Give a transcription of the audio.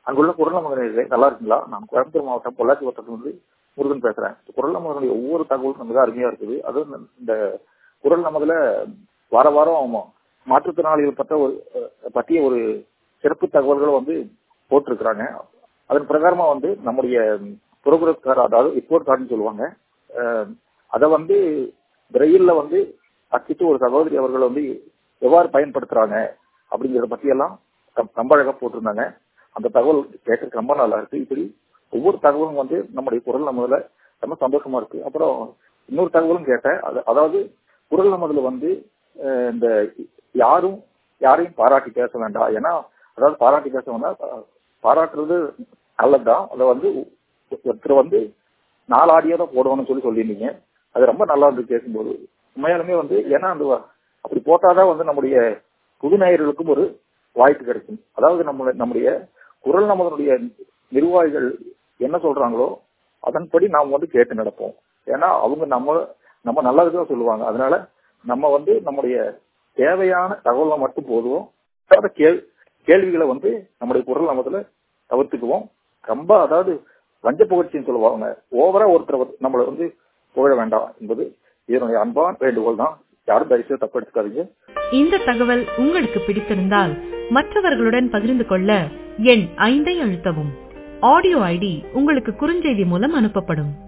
அங்குள்ள குரல் நமது நல்லா இருக்குங்களா? நான் கோயம்புத்தூர் மாவட்டம் பொள்ளாச்சி வட்டத்திலிருந்து முருகன் பேசுறேன். குரல் நமதனுடைய ஒவ்வொரு தகவலும் மிக அருமையா இருக்குது. அதுவும் இந்த குரல் நமதுல வார வாரம் மாற்றுத்திறனாளிகள் பற்றிய ஒரு சிறப்பு தகவல்களை போட்டிருக்கிறாங்க. அதன் பிரகாரமா நம்முடைய புரோகிரஸ் கார்டு, அதாவது ரிப்போர்ட் கார்டுன்னு சொல்லுவாங்க, அதை பிரெயில்ல அச்சிட்டு ஒரு சகோதரி அவர்கள் எவ்வாறு பயன்படுத்துறாங்க அப்படிங்கிறத பத்தி எல்லாம் ரொம்ப அழகா போட்டிருந்தாங்க. அந்த தகவல் கேட்கறதுக்கு ரொம்ப நல்லா இருக்கு. இப்படி ஒவ்வொரு தகவலும் நம்முடைய குரல் நமதுல ரொம்ப சந்தோஷமா இருக்கு. அப்புறம் இன்னொரு தகவலும் கேட்டேன். அதாவது குரல் நமதுல இந்த யாரையும் பாராட்டி பேச வேண்டாம். ஏன்னா அதாவது பாராட்டி பேச வேண்டாம், பாராட்டுறது நல்லதுதான். அதை ஒருத்தர் நாலாடியோட போடணும்னு சொல்லியிருந்தீங்க. அது ரொம்ப நல்லா இருந்து கேட்கும்போது உண்மையாலுமே ஏன்னா அப்படி போட்டாதான் நம்முடைய புது நேயர்களுக்கும் ஒரு வாய்ப்பு கிடைக்கும். அதாவது நம்முடைய குரல் நமதனுடைய நிர்வாகிகள் என்ன சொல்றாங்களோ அதன்படி நாம் கேட்டு நடப்போம். ஏன்னா அவங்க நம்ம நல்லதுதான் சொல்லுவாங்க. அதனால நம்ம நம்முடைய தேவையான தகவலை மட்டும் போதுவோம். கேள்விகளை நம்முடைய குரல் நமதுல தவிர்த்துக்குவோம். ரொம்ப அதாவது வஞ்ச புகழ்ச்சின்னு சொல்லுவாங்க, ஓவரா ஒருத்தர் நம்மளை புகழ வேண்டாம் என்பது இதனுடைய அன்பான வேண்டுகோள் தான். யாரும் தயவுசெய்து தப்பு எடுத்துக்காதீங்க. இந்த தகவல் உங்களுக்கு பிடித்திருந்தால் மற்றவர்களுடன் பகிர்ந்து கொள்ள எண் 5 அழுத்தவும். ஆடியோ ஐடி உங்களுக்கு குறுஞ்செய்தி மூலம் அனுப்பப்படும்.